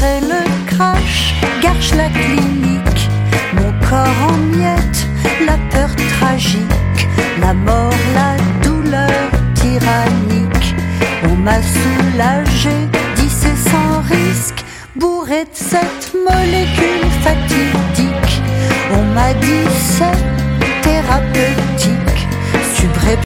et le crash, gâche la clinique. Mon corps en miettes, la peur tragique, la mort, la douleur tyrannique. On m'a soulagé, dit c'est sans risque, bourré de cette molécule fatidique. On m'a dit c'est thérapeutique.